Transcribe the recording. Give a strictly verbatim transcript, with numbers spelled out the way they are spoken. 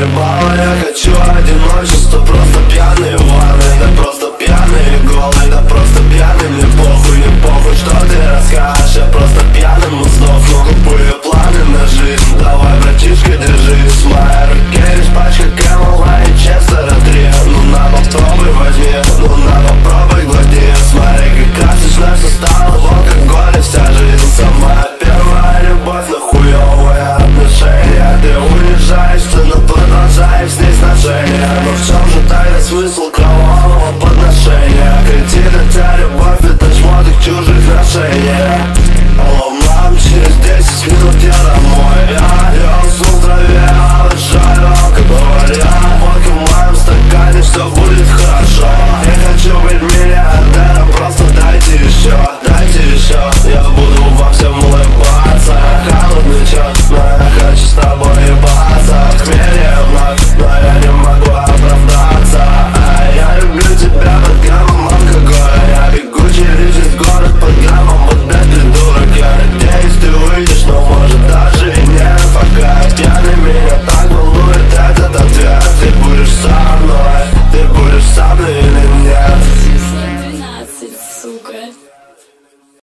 заебало, я хочу одиночество. Просто пьяный в ванной, да просто пьяный и голый, да просто пьяный. Мне похуй, не похуй, что ты расскажешь. Я просто пьяным сдохну, тупые планы на жизнь. Давай, братишка, держись, в моей руке лишь пачка Кэмела и Честера три. Ну на попробуй возьми, ну на попробуй глади. Смотри, как красочно все стало в алкоголе. Вся жизнь самая первая любовь, но хуёвое отношение. Ты уезжаешь, ты но продолжаешь с ней сношения. Но в чем же тайный смысл?